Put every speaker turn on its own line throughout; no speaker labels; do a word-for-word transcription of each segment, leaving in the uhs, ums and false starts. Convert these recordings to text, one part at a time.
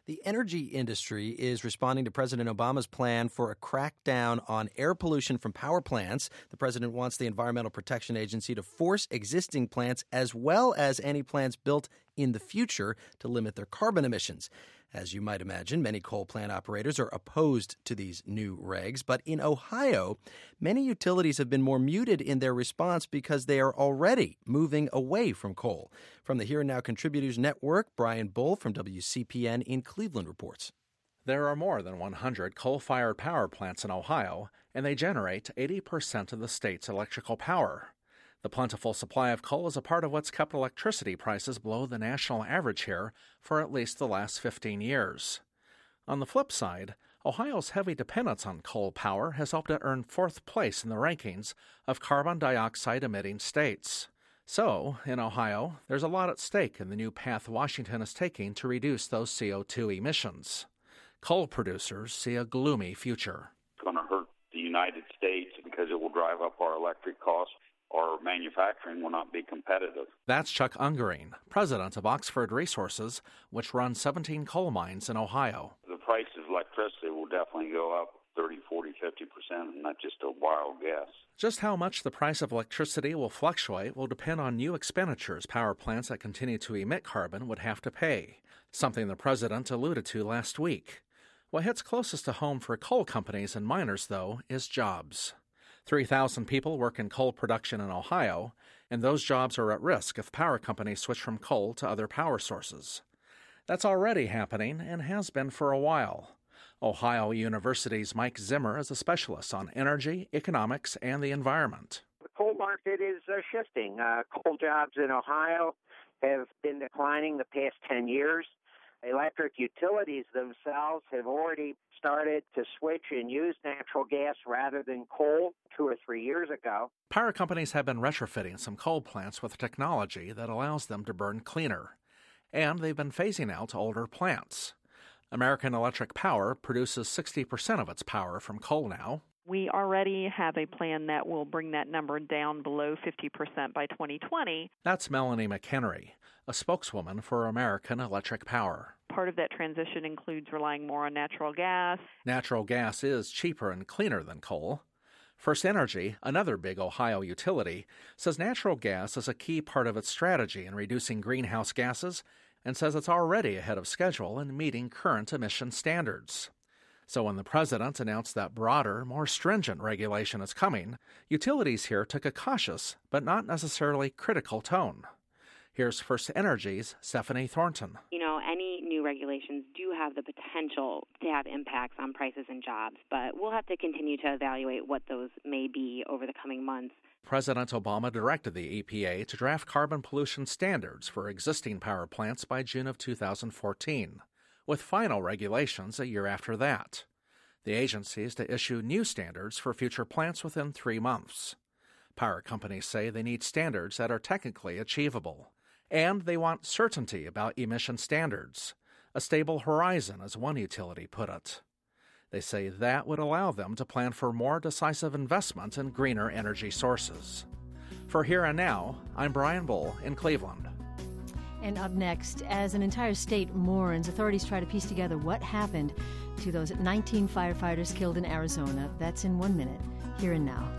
The energy industry is responding to President Obama's plan for a crackdown on air pollution from power plants. The president wants the Environmental Protection Agency to force existing plants as well as any plants built in the future to limit their carbon emissions. As you might imagine, many coal plant operators are opposed to these new regs. But in Ohio, many utilities have been more muted in their response because they are already moving away from coal. From the Here and Now Contributors Network, Brian Bull from W C P N in Cleveland reports.
There are more than one hundred coal-fired power plants in Ohio, and they generate eighty percent of the state's electrical power. The plentiful supply of coal is a part of what's kept electricity prices below the national average here for at least the last fifteen years. On the flip side, Ohio's heavy dependence on coal power has helped it earn fourth place in the rankings of carbon dioxide-emitting states. So, in Ohio, there's a lot at stake in the new path Washington is taking to reduce those C O two emissions. Coal producers see a gloomy future.
It's going to hurt the United States because it will drive up our electric costs. Our manufacturing will not be competitive.
That's Chuck Ungerine, president of Oxford Resources, which runs seventeen coal mines in Ohio.
The price of electricity will definitely go up thirty, forty, fifty percent, not just a wild guess.
Just how much the price of electricity will fluctuate will depend on new expenditures power plants that continue to emit carbon would have to pay, something the president alluded to last week. What hits closest to home for coal companies and miners, though, is jobs. three thousand people work in coal production in Ohio, and those jobs are at risk if power companies switch from coal to other power sources. That's already happening and has been for a while. Ohio University's Mike Zimmer is a specialist on energy, economics, and the environment.
The coal market is uh, shifting. Uh, coal jobs in Ohio have been declining the past ten years. Electric utilities themselves have already started to switch and use natural gas rather than coal two or three years ago.
Power companies have been retrofitting some coal plants with technology that allows them to burn cleaner. And they've been phasing out older plants. American Electric Power produces sixty percent of its power from coal now.
We already have a plan that will bring that number down below fifty percent by twenty twenty.
That's Melanie McHenry, a spokeswoman for American Electric Power.
Part of that transition includes relying more on natural gas.
Natural gas is cheaper and cleaner than coal. First Energy, another big Ohio utility, says natural gas is a key part of its strategy in reducing greenhouse gases and says it's already ahead of schedule in meeting current emission standards. So when the president announced that broader, more stringent regulation is coming, utilities here took a cautious but not necessarily critical tone. Here's First Energy's Stephanie Thornton.
You know, any new regulations do have the potential to have impacts on prices and jobs, but we'll have to continue to evaluate what those may be over the coming months.
President Obama directed the E P A to draft carbon pollution standards for existing power plants by June of two thousand fourteen, with final regulations a year after that. The agency is to issue new standards for future plants within three months. Power companies say they need standards that are technically achievable. And they want certainty about emission standards, a stable horizon, as one utility put it. They say that would allow them to plan for more decisive investment in greener energy sources. For Here and Now, I'm Brian Bull in Cleveland.
And up next, as an entire state mourns, authorities try to piece together what happened to those nineteen firefighters killed in Arizona. That's in one minute. Here and Now.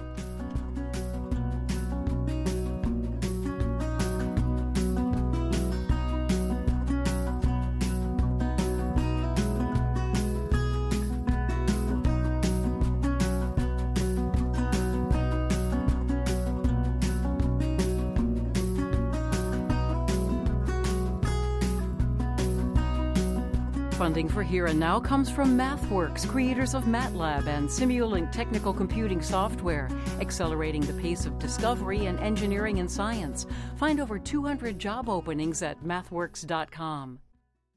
Funding for Here and Now comes from MathWorks, creators of MATLAB and Simulink technical computing software, accelerating the pace of discovery and engineering and science. Find over two hundred job openings at mathworks dot com.